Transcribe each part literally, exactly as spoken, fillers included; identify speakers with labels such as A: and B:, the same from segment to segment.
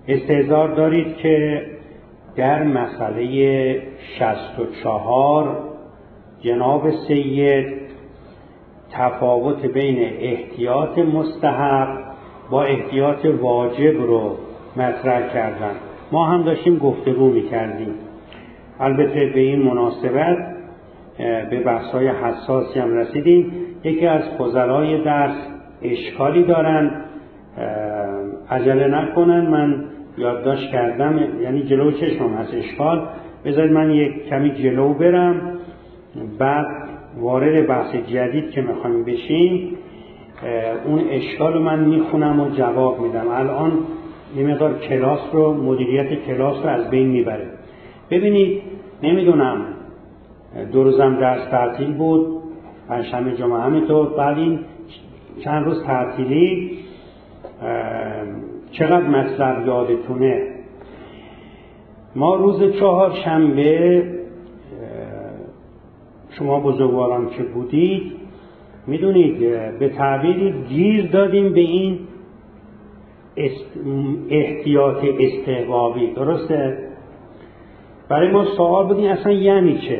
A: استحضار دارید که در مسئله شصت و چهار جناب سید تفاوت بین احتیاط مستحب با احتیاط واجب رو مطرح کردن. ما هم داشتیم گفتگو می‌کردیم. البته به این مناسبت به بحث‌های حساسی هم رسیدیم. یکی از فضلای درس اشکالی دارن، عجله نکنن، من یادداشت کردم، یعنی جلو چشمم هست اشکال، بذارید من یک کمی جلو برم، بعد وارد بحث جدید که میخوایم بشیم اون اشکال رو من میخونم و جواب میدم. الان یه مقدار کلاس رو، مدیریت کلاس رو از بین میبره. ببینید، نمیدونم دو روزم درس تعطیل بود، پنجشنبه جمعه همینطور، بعد این چند روز تعطیلی چقدر مطلب یادتونه. ما روز چهارشنبه، شما بزرگواران که بودید میدونید، به تعبیری گیر دادیم به این احتیاط استحبابی. درسته؟ برای ما سوال بودین اصلا یعنی چه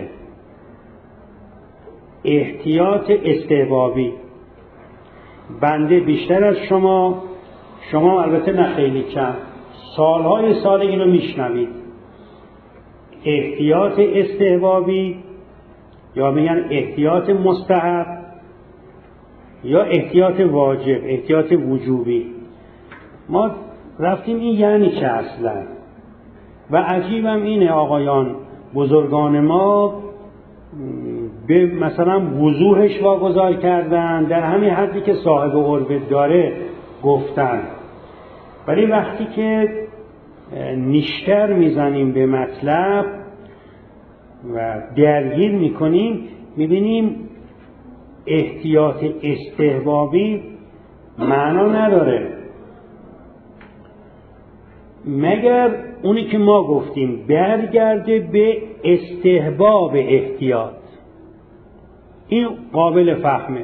A: احتیاط استحبابی؟ بنده بیشتر از شما، شما البته نه خیلی کم، سالهای سال اینو میشنوید. احتیاط استحبابی یا میگن احتیاط مستحب یا احتیاط واجب، احتیاط وجوبی. ما رفتیم این یعنی چه اصلا؟ و عجیبم اینه آقایان بزرگان ما به مثلا وضوحش واگذار کردن، در همین حدی که صاحب عربه داره گفتن، ولی وقتی که نیشتر میزنیم به مطلب و درگیر میکنیم میبینیم احتیاط استحبابی معنا نداره مگر اونی که ما گفتیم برگرده به استحباب احتیاط. این قابل فهمه.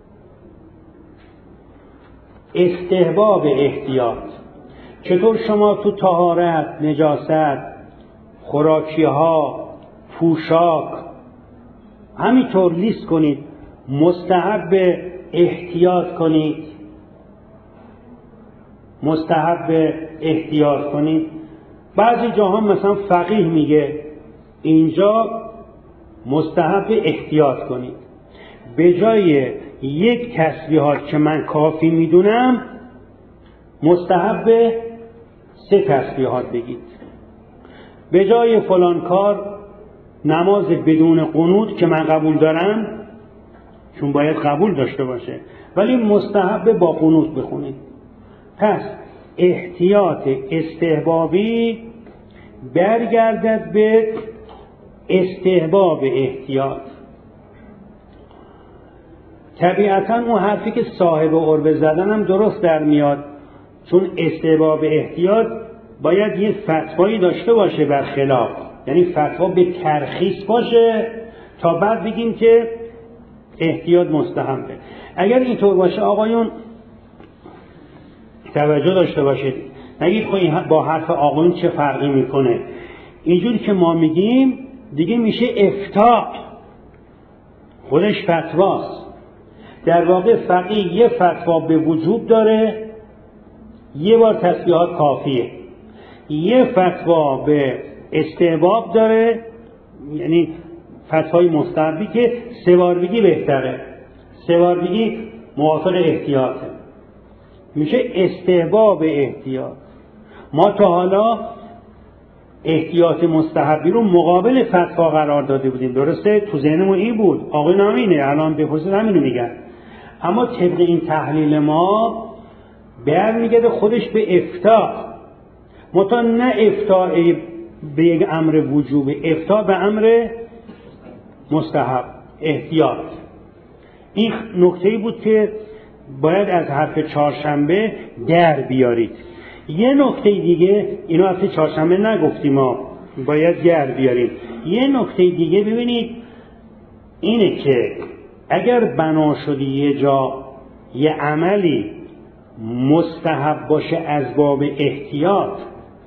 A: استحباب احتیاط چطور شما تو طهارت، نجاست، خوراکی ها، پوشاک همینطور لیست کنید، مستحب احتیاط کنید، مستحب احتیاط کنید. بعضی جاها مثلا فقیه میگه اینجا مستحب احتیاط کنید، به جای یک تسبیحات که من کافی میدونم مستحب سه تسبیحات بگید. به جای فلان کار نماز بدون قنوت که من قبول دارم، چون باید قبول داشته باشه، ولی مستحب با قنوت بخونید. پس احتیاط استحبابی برگردد به استحباب احتیاط. طبیعتا اون حرفی که صاحب عربه زدن هم درست در میاد، چون استحباب احتیاط باید یه فتوایی داشته باشه برخلاف، یعنی فتوا به ترخیص باشه تا بعد بگیم که احتیاط مستحبه. اگر اینطور باشه آقایون توجه داشته باشید، نگید خب با حرف آقایون چه فرقی میکنه. اینجوری که ما میگیم دیگه میشه افتاء، خودش فتواست. در واقع فقیه یه فتوا به وجوب داره، یه بار تسبیحات کافیه. یه فتوا به استحباب داره، یعنی فتوای مستحبی که سه بار بگی بهتره، سه بار بگی موافق احتیاطه، میشه استحباب احتیاط. ما تا حالا احتیاط مستحبی رو مقابل فتوا قرار داده بودیم، درسته؟ تو ذهنمون این بود، آقای نامینه الان بپرسید همینو میگن. اما طبق این تحلیل ما برمیگرده خودش به افتاء، متا نه افتاء به یک امر وجوب، افتاء به امر مستحب، احتیاط. این نکته‌ای بود که باید از حرف چهارشنبه در بیارید. یه نکته دیگه، اینو حرف چهارشنبه نگفتیم، ما باید در بیاریم. یه نکته دیگه ببینید اینه که اگر بنا شدی یه جا یه عملی مستحب باشه از باب احتیاط،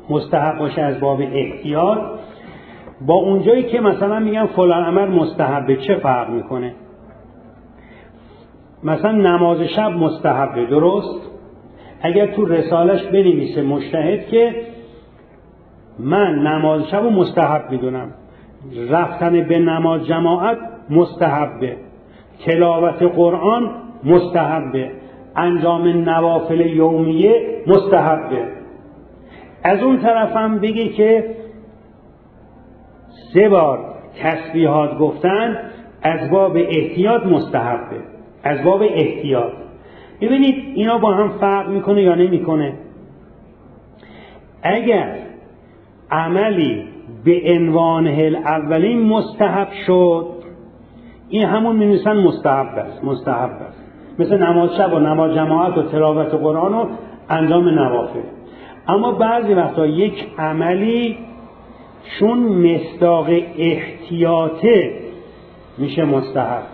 A: مستحب باشه از باب احتیاط با اونجایی که مثلا میگن فلان عمل مستحبه، چه فرق میکنه؟ مثلا نماز شب مستحبه، درست؟ اگر تو رسالش بنویسه مجتهد که من نماز شب رو مستحب میدونم، رفتن به نماز جماعت مستحبه، تلاوت قرآن مستحبه، انجام نوافل یومیه مستحبه. از اون طرف هم بگی که سه بار تسبیحات گفتن از باب احتیاط مستحبه، از باب احتیاط. ببینید اینا با هم فرق میکنه یا نمیکنه؟ اگر عملی به عنوان الاولین مستحب شد، این همون می‌نویسن مستحب است، مستحب است، مثل نماز شب و نماز جماعت و تلاوت قرآن و انجام نوافل. اما بعضی وقتا یک عملی چون مصداق احتیاطه میشه مستحب.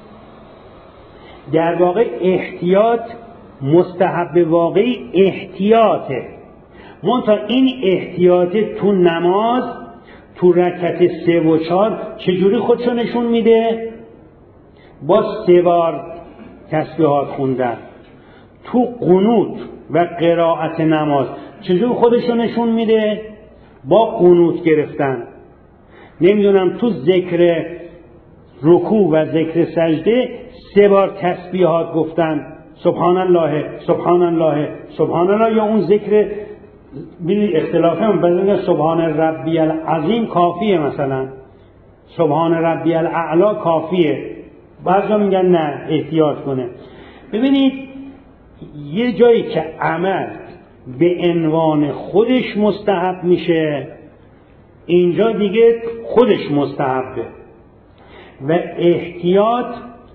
A: در واقع احتیاط مستحب واقعی احتیاطه، منتها این احتیاط تو نماز تو رکعت سه و چهار چجوری خودشو نشون میده؟ با سه بار تسبیحات خوندن. تو قنوت و قرائت نماز چجوری خودشو نشون میده؟ با قنوت گرفتن. نمیدونم تو ذکر رکوع و ذکر سجده سه بار تسبیحات گفتن، سبحان الله سبحان الله سبحان الله، یا اون ذکر ببینید اختلافه هم بزنید سبحان ربی العظیم کافیه، مثلا سبحان ربی الاعلا کافیه، بعضا میگن نه احتیاط کنه. ببینید یه جایی که عمل به عنوان خودش مستحب میشه، اینجا دیگه خودش مستحبه و احتیاط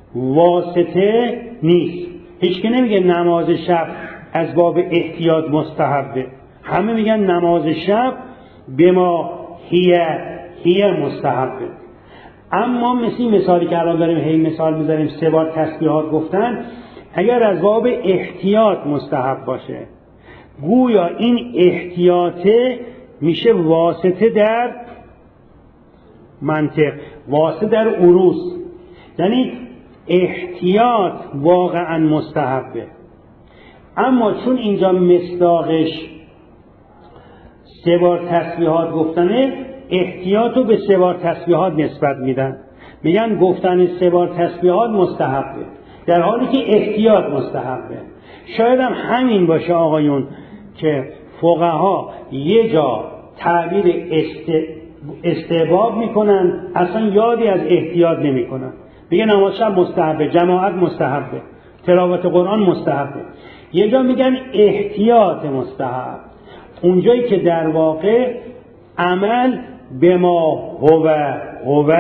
A: واسطه نیست. هیچ که نمیگه نماز شب از باب احتیاط مستحبه، همه میگن نماز شب به ما هیه هیه مستحبه. اما مثل مثالی که الان داریم هی مثال میذاریم سه بار تسبیحات گفتن، اگر از باب احتیاط مستحب باشه، گویا این احتیاطه میشه واسطه در منطق، واسطه در عروض، یعنی احتیاط واقعا مستحبه. اما چون اینجا مصداقش سه بار تسبیحات گفتنه، احتیاط رو به سه بار تسبیحات نسبت میدن، میگن گفتن سه بار تسبیحات مستحبه در حالی که احتیاط مستحبه. شاید هم همین باشه آقایون که فقها یه جا تعبیر است... استحباب میکنن، اصلا یادی از احتیاط نمیکنن، میگن نماز شب مستحبه، جماعت مستحبه، تلاوت قرآن مستحبه. یه جا میگن احتیاط مستحب، اونجایی که در واقع عمل به ما هو هو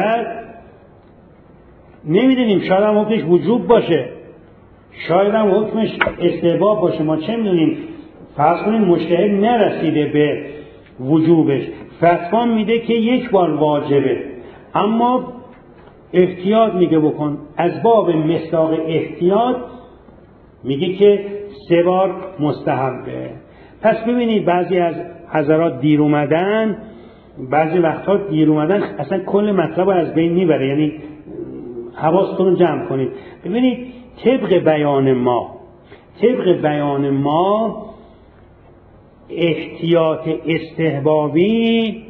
A: نمیدونیم، شاید هم حکمش وجوب باشه، شاید هم حکمش استحباب باشه، ما چه میدونیم. فرض کنیم مجتهد نرسیده به وجوبش، فتوا میده که یک بار واجبه، اما احتیاط میگه بکن، از باب مصداق احتیاط میگه که سه بار مستحبه. پس ببینید بعضی از حضرات دیر اومدن، بعضی وقتها دیر اومدن اصلا کل مطلب رو از بین میبره، یعنی حواستون رو جمع کنید. ببینید طبق بیان ما طبق بیان ما احتیاط استحبابی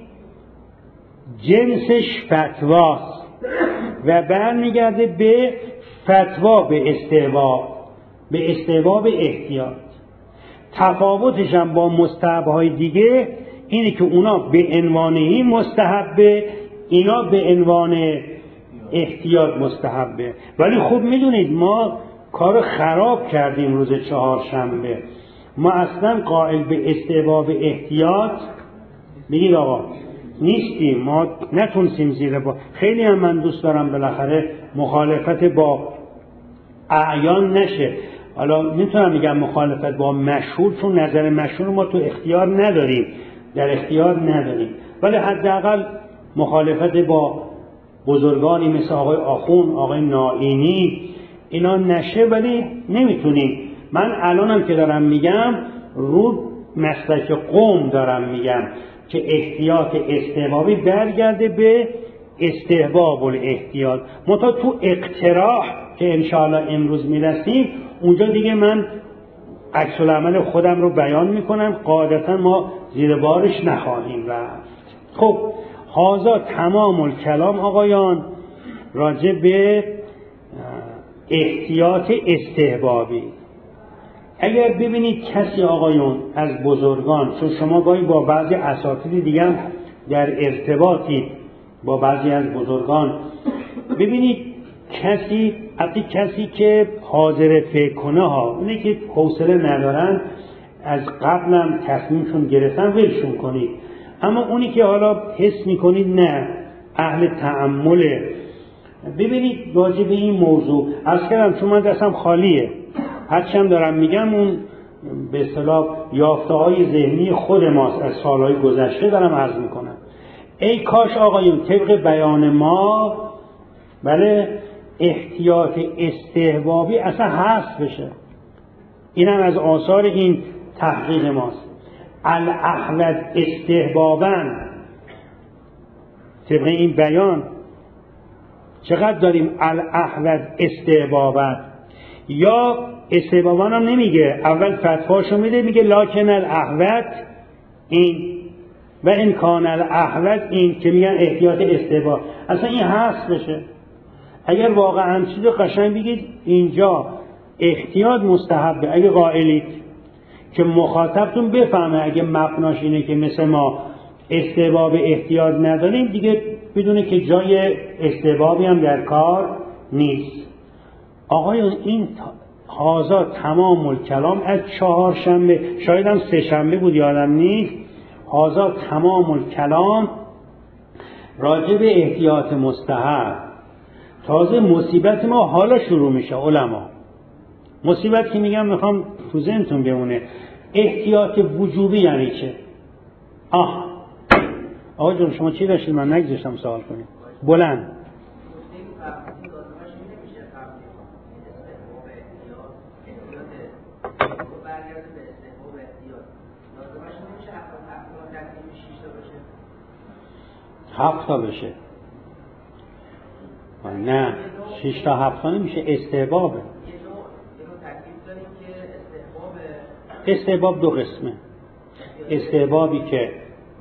A: جنسش فتواست و برمیگرده به فتوا به استحباب، به استحباب احتیاط. تفاوتش هم با مستحب‌های دیگه اینه که اونا به عنوانهی مستحبه، اینا به عنوان احتیاط مستحبه. ولی خوب میدونید ما کار خراب کردیم روز چهارشنبه، ما اصلا قائل به استحباب احتیاط بگید آقا نیستیم، ما نتونستیم زیر با. خیلی هم من دوست دارم بالاخره مخالفت با اعیان نشه، حالا میتونم میگم مخالفت با مشهور، چون نظر مشهور ما تو اختیار نداریم، در اختیار نداریم، ولی حداقل مخالفت با بزرگانی مثل آقای آخون، آقای نائینی اینا نشه، ولی نمیتونیم. من الانم که دارم میگم رو مسلک قوم دارم میگم که احتیاط استحبابی برگرده به استحباب الاحتیاط. منتها تو اقتراح که انشاءالله امروز میرسیم اونجا دیگه من عکس العمل خودم رو بیان میکنم، قاعدتا ما زیر بارش نخواهیم رفت. خب هذا تمام الکلام آقایان راجع به احتیاط استحبابی. اگر ببینید کسی آقایون از بزرگان، چون شما گاهی با بعضی اساتید دیگه هم در ارتباطی با بعضی از بزرگان، ببینید کسی حتی کسی که حاضر فکر کنه ها، اونی که حوصله ندارن از قبلم تصمیمشون گرفتن ولشون کنید، اما اونی که حالا حس میکنید نه اهل تأمله، ببینید راجع به این موضوع عرض کردم چون من دستم خالیه، هرچند دارم میگم اون به اصطلاح یافته های ذهنی خود ماست از سالهای گذشته دارم عرض میکنم. ای کاش آقایون طبق بیان ما بله احتیاط استحبابی اصلا حذف بشه. اینم از آثار این تحقیق ماست. الاحوط استحبابا طبق این بیان چقدر داریم الاحوط استحبابا، یا استحبابا هم نمیگه، اول فتواشو میده میگه لکن الاحوط این و امکان الاحوط این که میگن احتیاط استحباب، اصلا این حذف بشه. اگر واقعا چیز قشنگ بگید اینجا احتیاط مستحبه، اگه قائلید که مخاطبتون بفهمه اگه مبناش اینه که مثل ما استحباب احتیاط نداریم دیگه بدونه که جای استحبابی هم در کار نیست. آقایون این هازا تمام الکلام از چهارشنبه، شاید هم سه شنبه بود یادم نیست، هازا تمام الکلام راجع به احتیاط مستحب. تازه مصیبت ما حالا شروع میشه علما. مصیبت که میگم میخوام تو ذهنتون بمونه، احتیاط وجوبی یعنی چه؟ آه آقا جون شما چی داشتید من نگذاشتم سوال کنید بلند. هفت تا بشه نه شش تا هفت تا نمیشه، استحبابه. استحباب دو قسمه، استحبابی که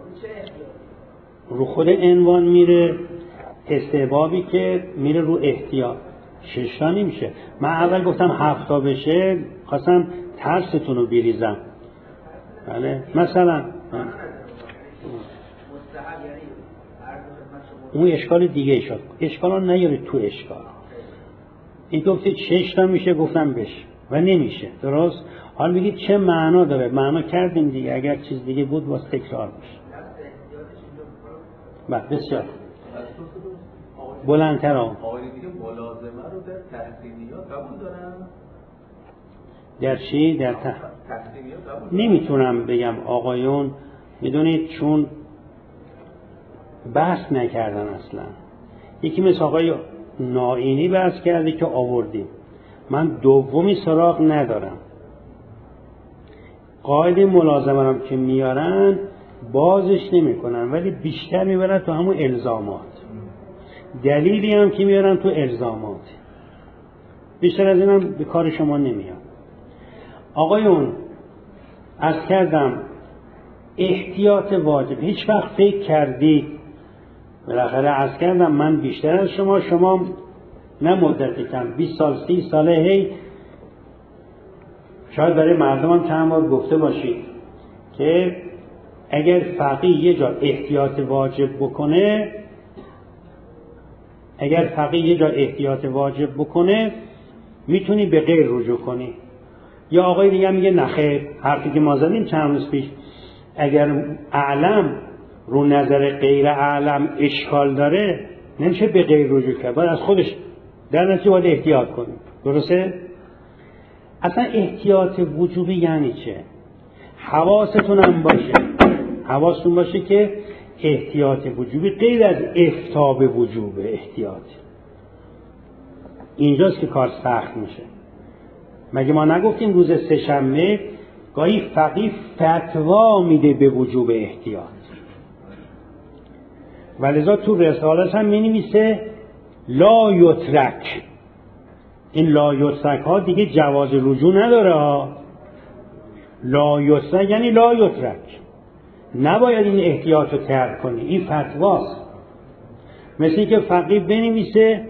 A: رو خود عنوان میره، استحبابی که میره رو احتیاط. شش تا نمیشه. من اول گفتم هفت تا بشه خواستم ترستون رو بریزم. بله مثلا اون اشکال دیگه شد، اشکال ها نیارید تو اشکال. این گفتید شش تا میشه گفتم بشه و نمیشه، درست؟ حال بگید چه معنا داره؟ معنا کردیم دیگه، اگر چیز دیگه بود باز تکرار میشه. بله بسیار بلندتر ها.
B: آقای دیگه ملازمه رو در تحسینیات قبول دارن؟
A: در چی؟ در تح...
B: تحسینیات قبول
A: نمیتونم بگم آقایون، میدونید چون بحث نکردن اصلا. یکی مثل آقای نائینی بحث کرده که آوردیم، من دومی سراغ ندارم. قاعده ملازمه هم که میارن بازش نمی کنن ولی بیشتر میبرن تو همون الزامات، دلیلی هم که میارن تو الزامات، بیشتر از اینم به کار شما نمیاد. آقایون از کردم احتیاط واجب، هیچ وقت فکر کردید بالاخره از کردم من بیشتر از شما، شما نه مدتی کم بیست سال سی ساله هی شاید برای مردم هم چند بار گفته باشید که اگر فقیه یه جا احتیاط واجب بکنه اگر فقیه یه جا احتیاط واجب بکنه میتونی به غیر رجوع کنی. یا آقای دیگه میگه نخیر، حرفی که ما زدیم چند روز پیش، اگر اعلم رو نظر غیر اعلم اشکال داره نمیشه به غیر رجوع کرد، باید از خودش در نتیجه باید احتیاط کنیم. درسته؟ اصلا احتیاط وجوبی یعنی چه؟ حواستون هم باشه حواستون باشه که احتیاط وجوبی غیر از افتاب وجوبه. احتیاط اینجاست که کار سخت میشه. مگه ما نگفتیم روز سه‌شنبه گاهی فقیه فتوا میده به وجوب احتیاط، ولذا تو رسالت هم می نویسه لا یترک. این لا یترک ها دیگه جواز رجوع نداره ها. لا یترک یعنی لا یترک، نباید این احتیاط رو ترک کنی، این فتواست. مثل این که فقیه بنویسه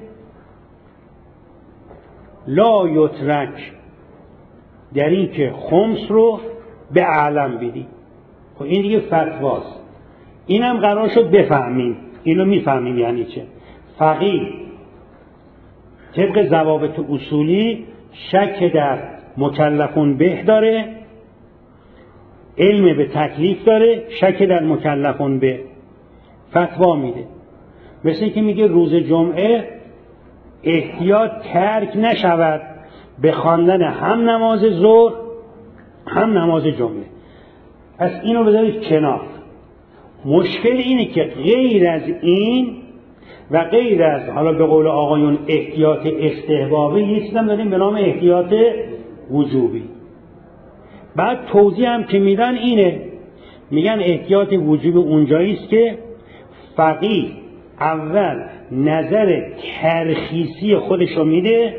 A: لا یترک در این که خمس رو به اعلم بدی. خب این دیگه فتواست. اینم قرار شد بفهمیم، اینو میفهمیم یعنی چه. فقیه طبق ضوابط اصولی شک در مکلفون به داره، علم به تکلیف داره، شک در مکلفون به فتوا میده. مثل اینکه میگه روز جمعه احتیاط ترک نشود به خواندن هم نماز ظهر هم نماز جمعه. پس اینو بذارید کنار. مشکل اینه که غیر از این و غیر از حالا به قول آقایون احتیاط استحبابی یه چیزم داریم به نام احتیاط وجوبی. بعد توضیح هم که میدن اینه، میگن احتیاط وجوبی اونجایی است که فقیه اول نظر ترخیصی خودش رو میده،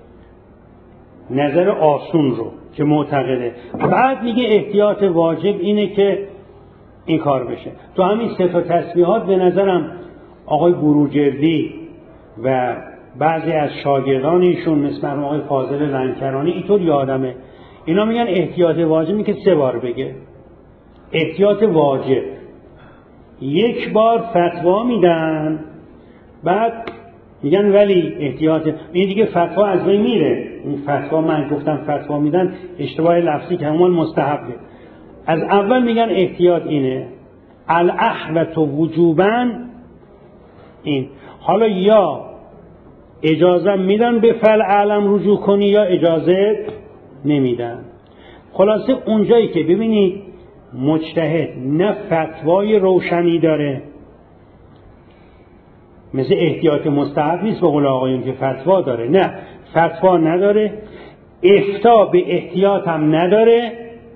A: نظر آسون رو که معتقده، بعد میگه احتیاط واجب اینه که این کار بشه. تو همین سه تا تسبیحات به نظرم آقای بروجردی و بعضی از شاگردان ایشون مثل آقای فاضل لنکرانی اینطور یادمه، اینا میگن احتیاط واجب اینه که سه بار بگه. احتیاط واجب یک بار فتوا میدن، بعد میگن ولی احتیاط این دیگه فتوا از بین میره. این فتوا من گفتم فتوا میدن اشتباه لفظی که همون مستحبه. از اول میگن احتیاط اینه الاحوط وجوباً این. حالا یا اجازه میدن به فعل علم رجوع کنی یا اجازه نمیدن. خلاصه اونجایی که ببینید مجتهد نه فتوای روشنی داره، مثل احتیاط مستحب نیست به قول آقایون که فتوا داره، نه فتوا نداره، افتاء به احتیاط هم نداره،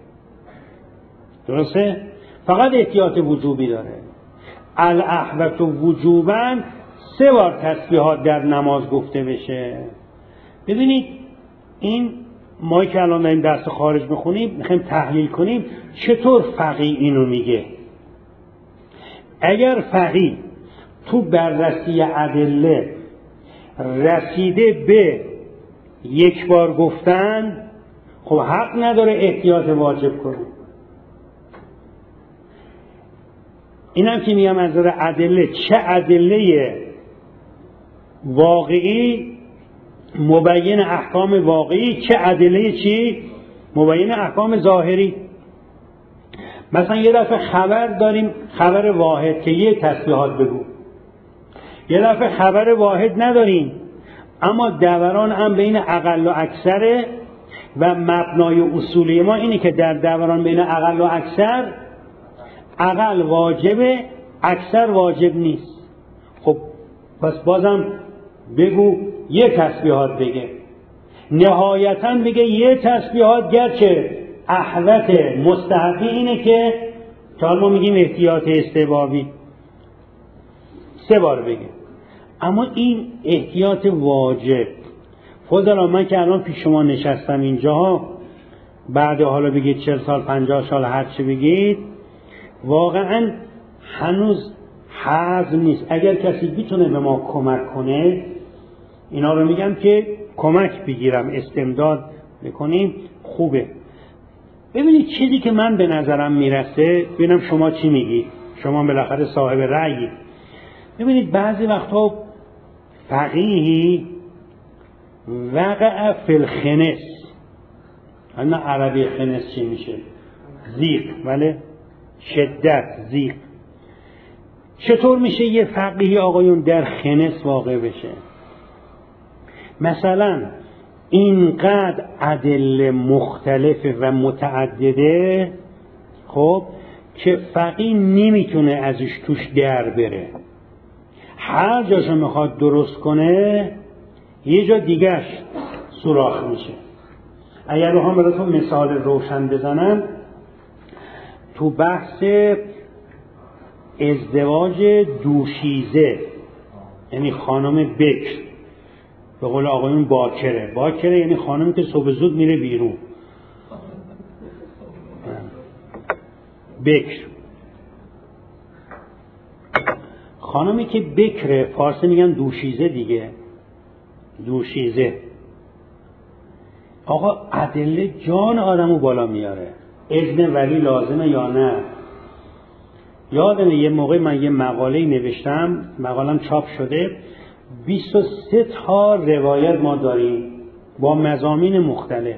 A: درسته؟ فقط احتیاط وجوبی داره. الاحوط وجوباً سه بار تسبیحات در نماز گفته بشه. ببینید این ما که الان داریم درس خارج بخونیم میخوایم تحلیل کنیم چطور فقیه اینو میگه. اگر فقیه تو بررسی ادله رسیده به یک بار گفتن، خب حق نداره احتیاط واجب کنه. اینم که میگم از نظر ادله، چه ادله واقعی مبین احکام واقعی، چه ادله چی مبین احکام ظاهری. مثلا یه دفعه خبر داریم، خبر واحد که یه تسبیحات بگو، یه دفعه خبر واحد نداریم اما دوران هم بین اقل و اکثره و مبنای اصولی ما اینه که در دوران بین اقل و اکثر اقل واجبه، اکثر واجب نیست. خب پس بازم بگو یه تسبیحات بگه، نهایتاً بگه یه تسبیحات، گرچه احوط مستحبی اینه که تا ما میگیم احتیاط استحبابی سه بار بگه. اما این احتیاط واجب، فضلا من که الان پیش شما نشستم اینجا، بعد حالا بگید چهل سال پنجاه سال هر چی بگید، واقعا هنوز حزم نیست. اگر کسی بیتونه به ما کمک کنه، اینا رو میگم که کمک بگیرم استمداد بکنیم خوبه. ببینید چیزی که من به نظرم میرسه، ببینم شما چی میگید، شما بالاخره صاحب رأیید. ببینید بعضی وقتا فقیهی وقع فی الخنس، اما عربی خنس چی میشه؟ زیق، ولی شدت زیق. چطور میشه یه فقیهی آقایون در خنس واقع بشه؟ مثلا اینقدر ادله مختلفه و متعدده، خب که فقیه نمیتونه ازش توش در بره، هر جاشو میخواد درست کنه یه جا دیگهش سوراخ میشه. اگر رو هم براتون مثال روشن بزنم، تو بحث ازدواج دوشیزه، یعنی خانم بکر، به قول آقایون باکره، باکره یعنی خانمی که صبح زود میره بیرون، بکر. خانمی که بکره، فارسی میگن دوشیزه دیگه، دوشیزه. آقا ادله جان آدمو بالا میاره. اذن ولی لازمه یا نه؟ یادمه یه موقع من یه مقاله نوشتم، مقالم چاپ شده، بیست و سه تا روایت ما داریم با مضامین مختلف.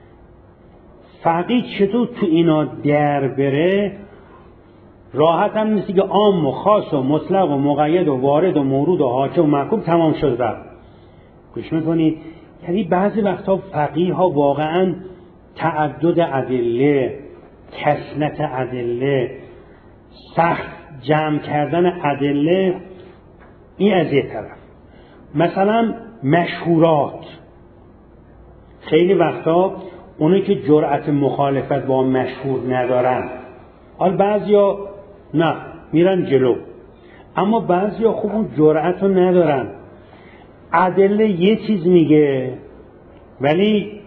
A: فقیه چطور تو اینا در بره؟ راحت هم نیستی که عام و خاص و مطلق و مقید و وارد و مورود و حاکم و محکوم تمام شد رفت. گوش میکنید؟ یعنی بعضی وقتا فقیه ها واقعا تعدد ادله، کثرت ادله، سخت جمع کردن ادله، این از یه طرف. مثلا مشهورات، خیلی وقتا اونایی که جرأت مخالفت با مشهور ندارن، حال بعضیا نه میرن جلو، اما بعضیا خوب اون جرأت رو ندارن. ادله یه چیز میگه ولی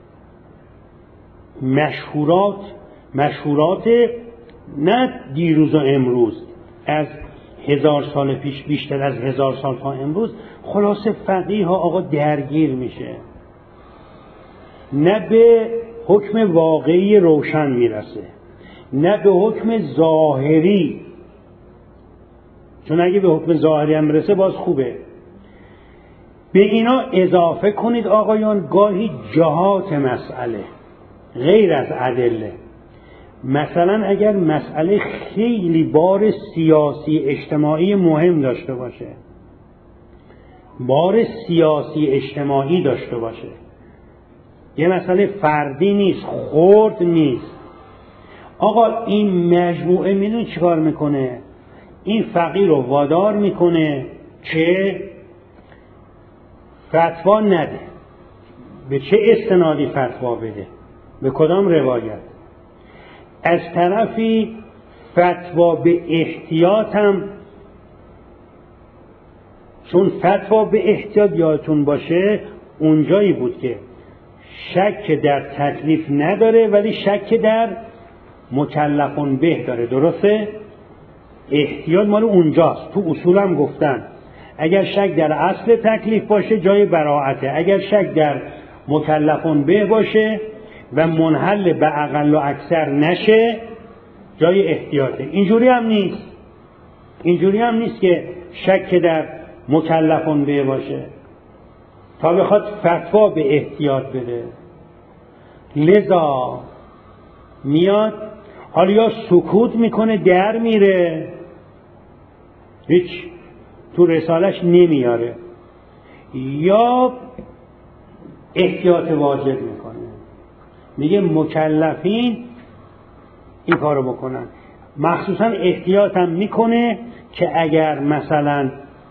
A: مشهورات مشهورات نه دیروز و امروز، از هزار سال پیش، بیشتر از هزار سال تا امروز، خلاصه فقیه ها آقا درگیر میشه، نه به حکم واقعی روشن میرسه، نه به حکم ظاهری، چون اگه به حکم ظاهری هم برسه باز خوبه. به اینا اضافه کنید آقایان گاهی جهات مسئله غیر از ادله. مثلا اگر مسئله خیلی بار سیاسی اجتماعی مهم داشته باشه، بار سیاسی اجتماعی داشته باشه، یه مسئله فردی نیست، خرد نیست، آقا این مجموعه میدون چیکار میکنه؟ این فقیر رو وادار میکنه که فتوا نده. به چه استنادی فتوا بده؟ به کدام روایت؟ از طرفی فتوا به احتیاط هم، چون فتوا به احتیاط یادتون باشه اونجایی بود که شک در تکلیف نداره ولی شک در مکلفون به داره، درسته؟ احتیاط مال اونجاست. تو اصول هم گفتن اگر شک در اصل تکلیف باشه جای براعته، اگر شک در مکلفون به باشه و منحل به اقل و اکثر نشه جای احتیاطه. اینجوری هم نیست، اینجوری هم نیست که شک در مکلفون به باشه تا بخواد فتوا به احتیاط بده. لذا میاد حالا یا سکوت میکنه در میره، هیچ تو رسالش نمیاره، یا احتیاط واجب میکنه، میگه مکلفین این کارو بکنن. مخصوصا احتیاط هم میکنه که اگر مثلا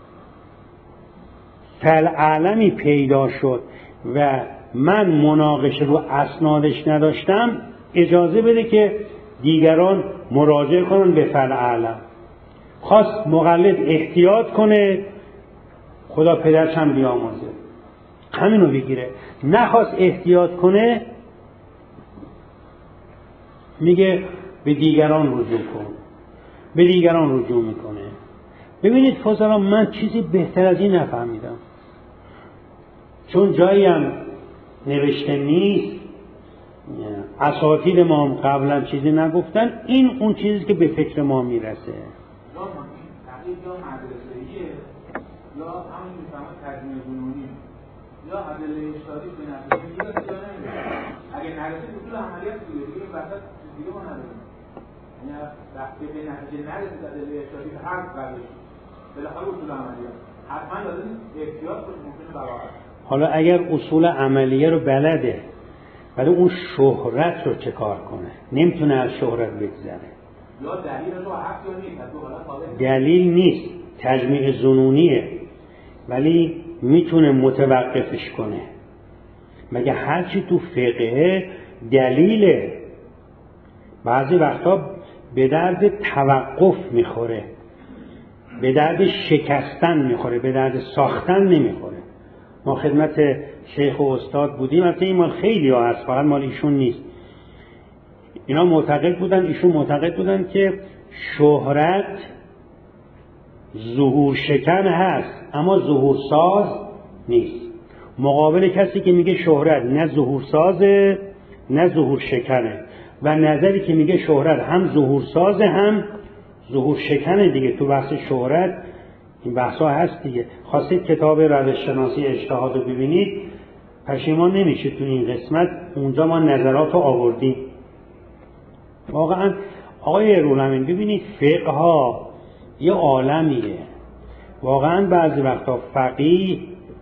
A: فالعلمی پیدا شد و من مناقشه رو اسنادش نداشتم اجازه بده که دیگران مراجعه کنن به فالعلم. خواست مقلد احتیاط کنه، خدا پدرش هم بیامرزه، همینو بگیره. نخواست احتیاط کنه میگه به دیگران رجوع کن، به دیگران رجوع میکنه. ببینید فضلا من چیزی بهتر از این نفهمیدم، چون جایی هم نوشته نیست، اساتید ما هم قبلا چیزی نگفتن، این اون چیزی که به فکر ما میرسه.
B: یا مدرسه‌ایه یا همین میفهمه تجمیع قانونی یا ادله اشتراطی به نتیجه میرسه یا نمیرسه. اگه نرسه اصول عملیات دیگه دیگه وسط دیگه ما نداریم، یعنی وقتی به نتیجه نرسید ادله اشتراطی هر برداشت بالاخره اصول عملیات حتما لازم احتیاط باشه، ممکنه براعت.
A: حالا اگر اصول عملیه رو بلده ولی اون شهرت رو چه کار کنه؟ نمیتونه از شهرت بگذره.
B: یا دلیل رو حق یا نیست؟
A: دلیل نیست، تجمیع ظنونیه، ولی میتونه متوقفش کنه. مگه هرچی تو فقه دلیله. بعضی وقتا به درد توقف میخوره، به درد شکستن میخوره، به درد ساختن نمیخوره. ما خدمت شیخ و استاد بودیم، البته این مال خیلی ها هست، فقط مال ایشون نیست. اینا معتقد بودن، ایشون معتقد بودن که شهرت ظهور شکن هست اما ظهور ساز نیست. مقابل کسی که میگه شهرت نه ظهور سازه نه ظهور شکنه، و نظری که میگه شهرت هم ظهور سازه هم ظهور شکنه دیگه. تو بحث شهرت این بحثا هست دیگه. خواستید کتاب روش شناسی اجتهاد رو ببینید، پشیمان نمیشه تو این قسمت، اونجا ما نظرات رو آوردیم. واقعا آقای رولمین ببینید فقه ها یه عالمیه. واقعا بعضی وقتا فقیه،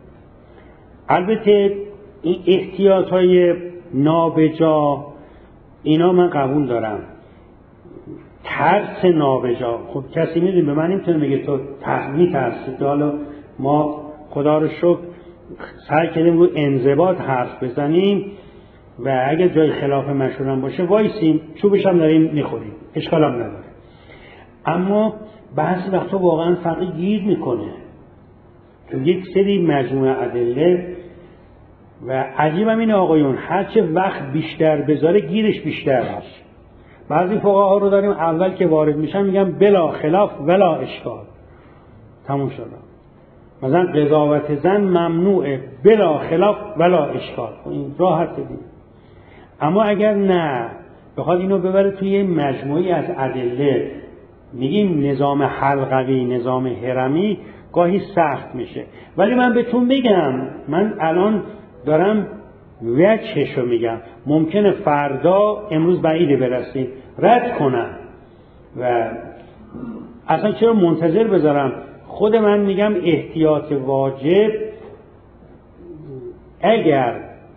A: البته این احتیاط های نابجا اینا من قبول دارم، ترس نابجا، خب کسی میدونی به من نمیتونه بگه تو میترسی. که حالا ما خدا رو شکر سعی کردیم رو انضباط حرف بزنیم و اگر جای خلاف مشورم باشه وایسیم، چوبش هم داریم میخوریم، اشکال هم نداره. اما بعضی وقتا واقعا فقیه گیر میکنه تو یک سری مجموعه ادله و عجیبم اینه آقایون، هرچه وقت بیشتر بذاره گیرش بیشتر هست. بعضی فقها رو داریم اول که وارد میشن میگن بلا خلاف ولا اشکال، تموم شد. مثلا قضاوت زن ممنوعه بلا خلاف ولا اشکال، این راحت دید. اما اگر نه بخواد اینو ببره توی مجموعی از ادله، میگیم نظام حلقوی، نظام هرمی، گاهی سخت میشه. ولی من بهتون بگم، من الان دارم وجهشو میگم، ممکنه فردا، امروز بعیده برسیم رد کنم و اصلا چرا منتظر بذارم. خود من میگم احتیاط واجب اگر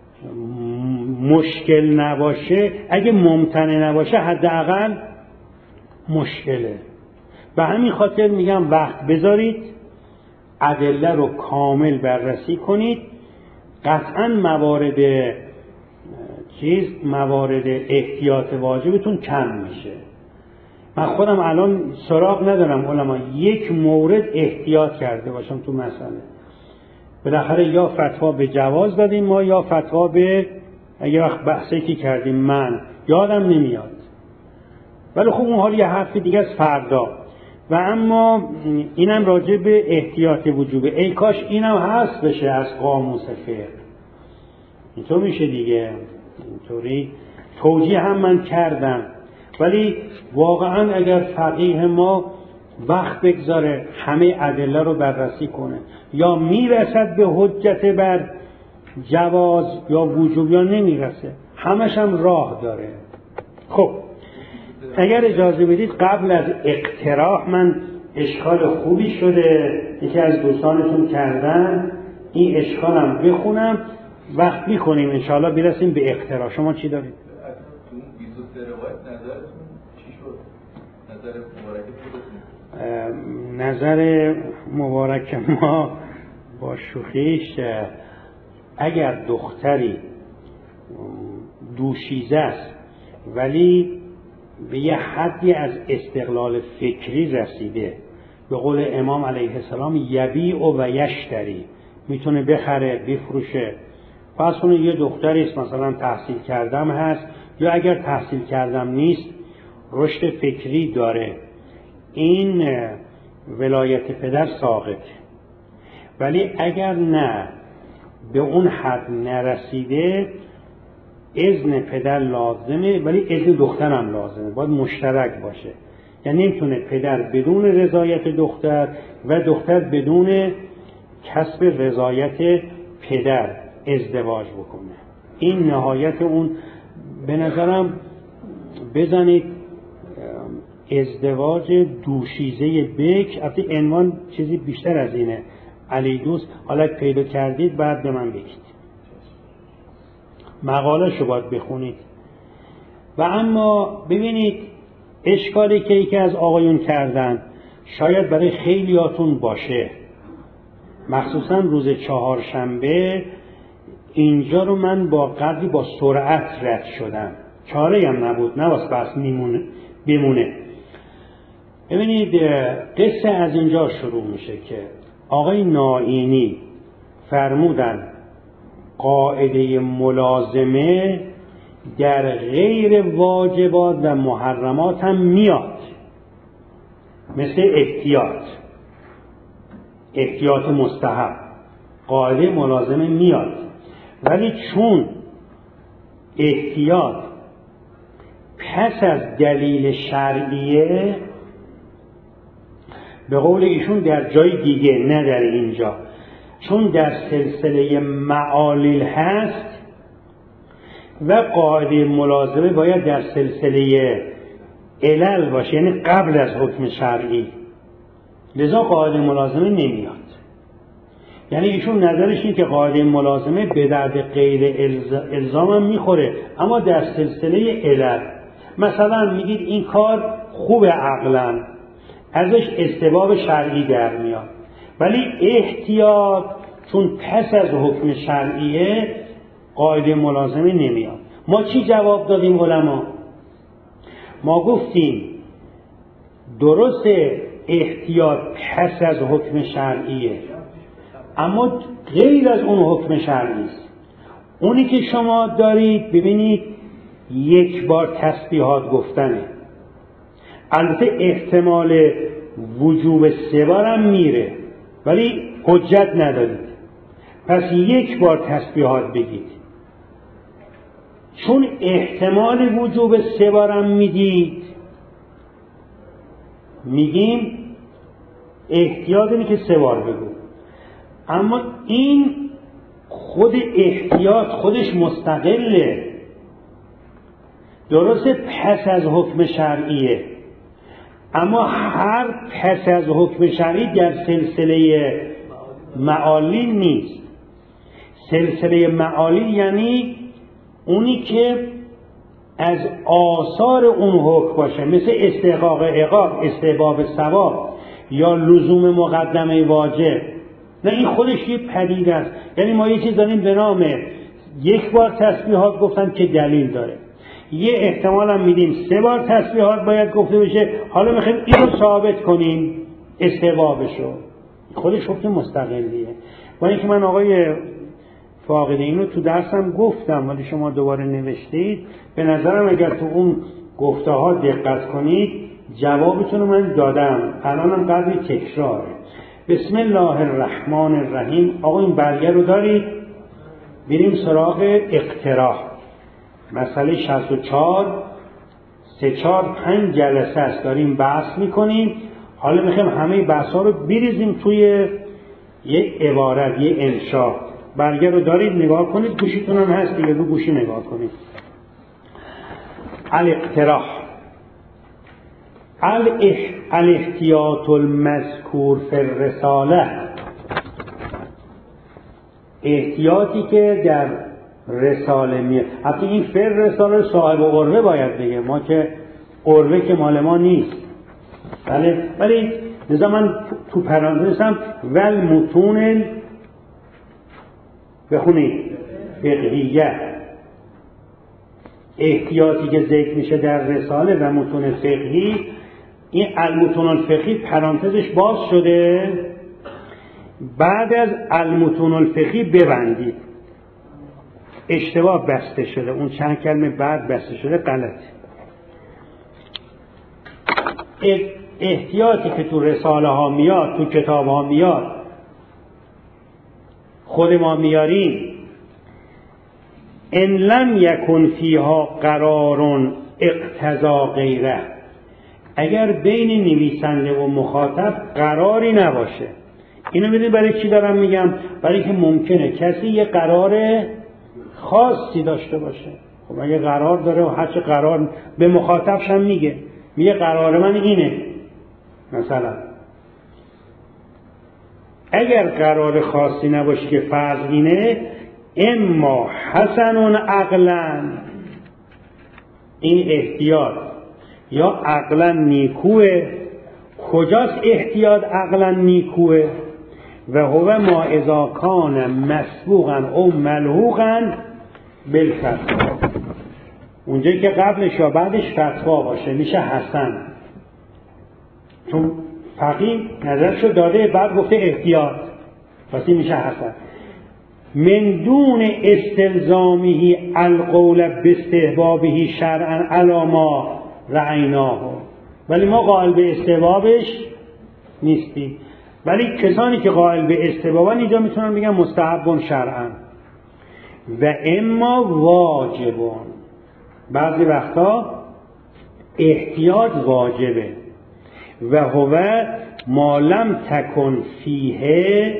A: مشکل نباشه، اگه ممتنع نباشه، حداقل مشکله. به همین خاطر میگم وقت بذارید، ادله رو کامل بررسی کنید. قطعا موارد چیز موارد احتیاط واجبتون کم میشه. من خودم الان سراغ ندارم علما یک مورد احتیاط کرده باشم تو مسئله. بالاخره یا فتوا به جواز دادیم ما، یا فتوا به اگه وقت بحثی که کردیم من یادم نمیاد. ولی خب اون حال یه حرفی دیگه از فردا. و اما اینم راجع به احتیاط وجوبه. ای کاش اینم هست بشه از قاموس فقه. اینطور میشه دیگه. اینطوری توجیه هم من کردم. ولی واقعا اگر فقیه ما وقت بگذاره همه ادله رو بررسی کنه، یا میرسد به حجت بر جواز یا وجوب یا نمیرسه، همش هم راه داره. خب اگر اجازه بدید قبل از اقتراح، من اشکال خوبی شده یکی از دوستانتون کردن، این اشکالم بخونم، وقت میکنیم انشاءالله برسیم به اقتراح. شما چی دارید؟ نظر مبارک ما با شوخیش، اگر دختری دوشیزه است ولی به یه حدی از استقلال فکری رسیده، به قول امام علیه السلام یبیع و یشتری، میتونه بخره بفروشه. پس اون یه دختری است مثلا تحصیل کردم هست، یا اگر تحصیل کردم نیست رشد فکری داره، این ولایت پدر ساقط. ولی اگر نه به اون حد نرسیده، اذن پدر لازمه، ولی اذن دخترم لازمه، باید مشترک باشه. یعنی نمیتونه پدر بدون رضایت دختر و دختر بدون کسب رضایت پدر ازدواج بکنه. این نهایت اون. به نظرم بزنید ازدواج دوشیزه بک، البته عنوان چیزی بیشتر از اینه، علی دوست، حالا پیدا کردید بعد به من بگید، مقاله شو باید بخونید. و اما ببینید اشکالی که یکی از آقایون کردن شاید برای خیلیاتون باشه، مخصوصا روز چهارشنبه اینجا رو من با قدری با سرعت رد شدم، چاره هم نبود، نواست بس میمونه بمونه. ببینید قصه از اینجا شروع میشه که آقای نائینی فرمودن قاعده ملازمه در غیر واجبات و محرمات هم میاد، مثل احتیاط احتیاط مستحب قاعده ملازمه میاد، ولی چون احتیاط پس از دلیل شرعیه، به قول ایشون در جای دیگه نه در اینجا، چون در سلسله معالیل هست و قاعده ملازمه باید در سلسله علل باشه، یعنی قبل از حکم شرعی، لذا قاعده ملازمه نمیاد. یعنی ایشون نظرش اینه که قاعده ملازمه به درد غیر الزام هم میخوره، اما در سلسله علل. مثلا میگید این کار خوب عقلا، ازش استباب شرعی در میاد، ولی احتیاط چون پس از حکم شرعیه قاعده ملازمه نمیاد. ما چی جواب دادیم علما؟ ما گفتیم درست احتیاط پس از حکم شرعیه، اما غیر از اون حکم شرعی است. اونی که شما دارید ببینید یک بار تسبیحات گفتنه، البته احتمال وجوب سه بارم میره ولی حجت ندارید، پس یک بار تسبیحات بگید. چون احتمال وجوب سه بارم میدید، میگیم احتیاط اینه که سه بار بگو. اما این خود احتیاط خودش مستقله، درسته پس از حکم شرعیه، اما هر پس از حکم شرعی در سلسله معالیل نیست. سلسله معالیل یعنی اونی که از آثار اون حکم باشه، مثل استحقاق عقاب، استحباب ثواب یا لزوم مقدمه واجب. نه، این خودش یه پدیده است. یعنی ما یه چیز داریم به نام یک بار تسبیحات گفتن که دلیل داره، یه احتمال هم میدیم سه بار تسبیحات باید گفته بشه، حالا میخوایم این رو ثابت کنیم استحبابشو، خودش حکم مستقلیه. با اینکه من آقای فاقد اینو تو درسم گفتم ولی شما دوباره نوشتید، به نظرم اگر تو اون گفته ها دقت کنید جوابتون رو من دادم، الانم قدری تکراره. بسم الله الرحمن الرحیم. آقا این برگه رو دارید؟ بریم سراغ اقتراح. مسئله شصت و چهار، سه چهار پنج جلسه است داریم بحث میکنیم. حالا میخوایم همه بحث ها رو بریزیم توی یه عبارت، یه انشا. برگه رو دارید نگاه کنید، گوشیتون هم هست دیگه، رو گوشی نگاه کنید. الاقتراح الاحتیاط المذکور فی الرساله، احتیاطی که در رساله میاد. حتی این فی الرساله صاحب قربه باید بگه، ما که قربه که مال ما نیست. بله، ولی لذا من تو پرانتزم ول متون بخونید فقهیه، احتیاطی که ذکر میشه در رساله و متون فقهی. این المتون الفقهی پرانتزش باز شده، بعد از المتون الفقهی ببندید، اشتباه بسته شده، اون چند کلمه بعد بسته شده غلطه. احتیاطی که تو رساله ها میاد، تو کتاب ها میاد، خود ما میاریم، ان لم یکن فیها قرار اقتضا غیره، اگر بین نویسنده و مخاطب قراری نباشه. اینو میدونید برای چی دارم میگم؟ برای که ممکنه کسی یه قرار خاصی داشته باشه. خب اگه قرار داره و هرچه قرار به مخاطبش هم میگه، میگه قرار من اینه. مثلا اگر قرار خاصی نباشه که فرض اینه، اما حسن عقلا، این احتیاط یا عقلا نیکوه. کجاست احتیاط عقلا نیکوه؟ و هو ما اذا کان مسبوقا او ملحوقا بالفتوا. اونجایی که قبلش یا بعدش فتوا باشه میشه حسن، چون فقیه نظرشو داده بعد گفته احتیاط، پس میشه حسن. من دون استلزامه القول باستحبابه شرعا علی ما رأیناه، ولی ما قائل به استحبابش نیستیم. ولی کسانی که قائل به استحبابن اینجا میتونن بگن مستحبون شرعا و اما واجبون. بعضی وقتا احتیاط واجبه و هو ما لم تکن فیه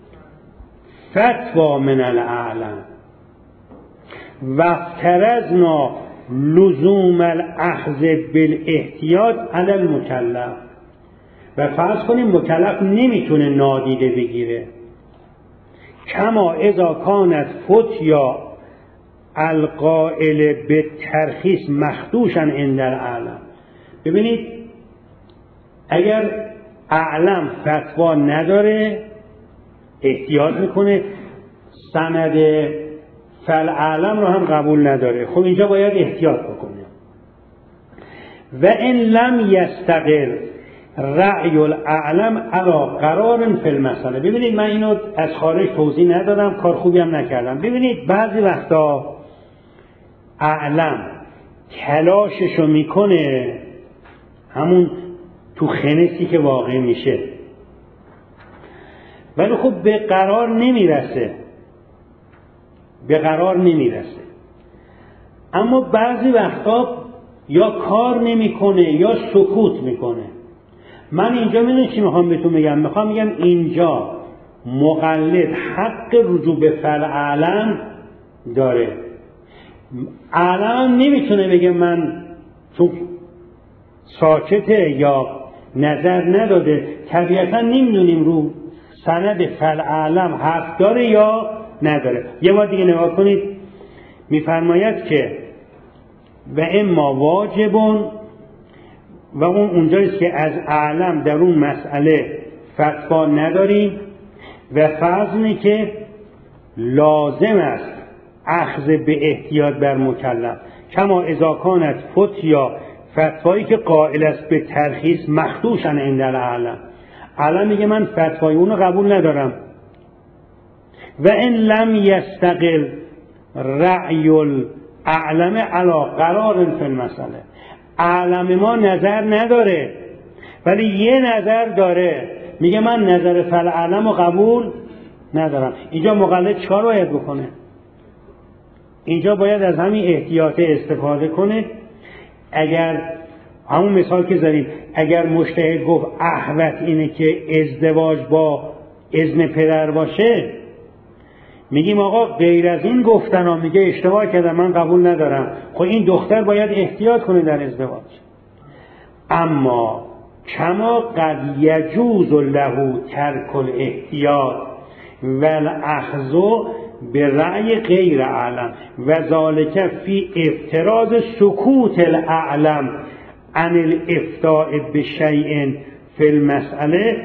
A: فتوا من الاعلم و افترضنا لزوم الاخذ بالاحتیاط علی المکلف. و فرض کنیم مکلف نمیتونه نادیده بگیره، کما اذا کانت فتیا القائل به ترخیص مخدوشا عند الاعلم. ببینید اگر اعلم فتوا نداره احتیاط میکنه، سند فالاعلم رو هم قبول نداره، خب اینجا باید احتیاط بکنه. و ان لم یستقر رأی الاعلم علی قرار فی المسئله. ببینید من اینو از خارج توضیح ندادم، کار خوبی هم نکردم. ببینید بعضی وقتا اعلم تلاششو میکنه همون تو خنسی که واقع میشه، ولی خب به قرار نمیرسه، به قرار نمیرسه. اما بعضی وقتا یا کار نمیکنه یا سکوت میکنه. من اینجا میدونی چی میخوام بهتون بگم؟ میخوام بگم اینجا مقلد حق رجوع به فالاعلم داره. اعلم نمیتونه بگه من چون ساکته یا نظر نداده طبیعتا نمیدونیم رو سند فالاعلم حق داره یا نداره. یه بار دیگه نگاه کنید، میفرماید که و اما واجبون، و اون اونجاییست که از اعلم در اون مسئله فتوا نداریم و فرض اینه که لازم است اخذ به احتیاط بر مکلف، کما اذا کانت فتیا فتوایی که قائل است به ترخیص مخدوشا عند الاعلم. اعلم میگه من فتوای اونو قبول ندارم. و ان لم یستقل رأی الاعلم علی قرار فی المسئله. اعلم ما نظر نداره ولی یه نظر داره، میگه من نظر فالاعلم رو قبول ندارم. اینجا مقلد چیکار باید بکنه؟ اینجا باید از همین احتیاط استفاده کنه. اگر همون مثال که زدیم، اگر مجتهد گفت احوط اینه که ازدواج با اذن پدر باشه، میگیم آقا غیر از این گفتن ها، میگه اشتباه کردم من قبول ندارم. خب این دختر باید احتیاط کنه در ازدواج. اما کما قد یجوز له ترک الاحتیاط والاخذ برأی غیر اعلم و ذالک فی افتراض سکوت الاعلم عن الافتاء بشیء فی المسئله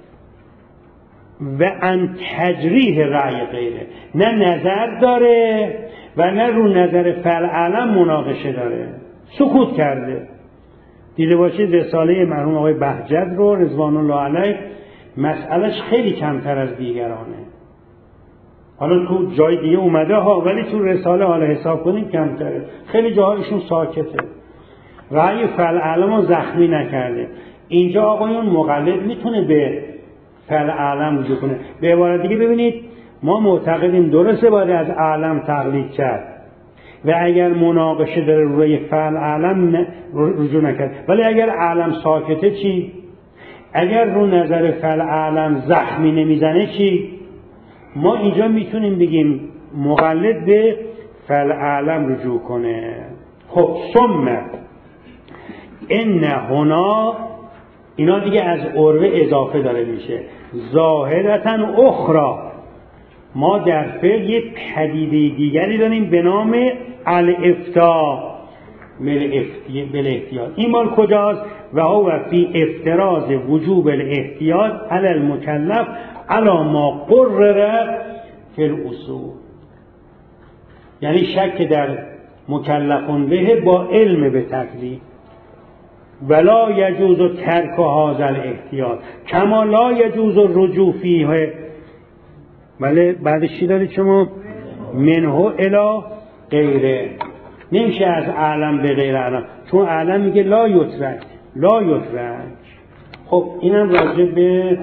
A: و عن تجریح رأی غیره. نه نظر داره و نه رو نظر فالاعلم مناقشه داره، سکوت کرده. دیده باشید رساله مرحوم آقای بهجت رو رضوان الله علیه مسئلهش خیلی کمتر از دیگرانه. حالا تو جای دیگه اومده ها، ولی تو رساله حالا حساب کنید کمتره. خیلی جاهایشون ساکته، رأی فالاعلم رو زخمی نکرده. اینجا آقایون مقلد میتونه به فالاعلم رجوع کنه. به عبارت دیگه ببینید ما معتقدیم درسته باید از اعلم تقلید کرد و اگر مناقشه داره روی فالاعلم رجوع نکرد، ولی اگر اعلم ساکته چی؟ اگر رو نظر فالاعلم زخمی نمیزنه چی؟ ما اینجا میتونیم بگیم مقلد به فالاعلم رجوع کنه. خب ثم ان هنا، اینا دیگه از عروه اضافه داره میشه. ظاهرتاً اخرى، ما در فقه یک پدیده دیگری داریم به نام الافتاء بالاحتیاط. این مال کجاست؟ و هو فی افتراض وجوب الاحتیاط علی المکلف علی ما قرر فی الاصول. یعنی شک در مکلفون به با علم به تکلیف. ولا یجوز ترک هذا الاحتیاط کما لا یجوز الرجوع فیه. بله بعدش چی دارید شما؟ منه الی غیره. نمیشه از اعلم به غیر اعلم، چون اعلم میگه لا یترک لا یترک. خب اینم راجع به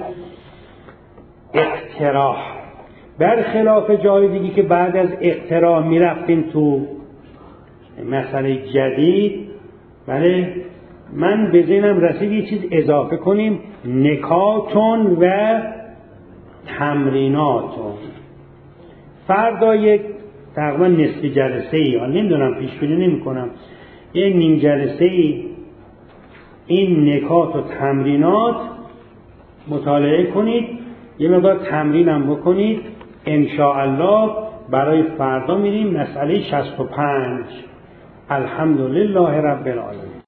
A: اقتراح. برخلاف جای دیگه که بعد از اقتراح میرفتیم تو مسئله جدید، بله من به ذهنم رسید یه چیز اضافه کنیم، نکاتون و تمریناتون. فردا یک تقریبا نصف جلسه ای، نمیدونم پیش بینی نمی کنم، یک نیم جلسه ای این نکات و تمرینات مطالعه کنید، یه مقدار تمرینم بکنید. انشاءالله برای فردا میریم مسئله شصت و پنج. الحمدلله رب العالمین.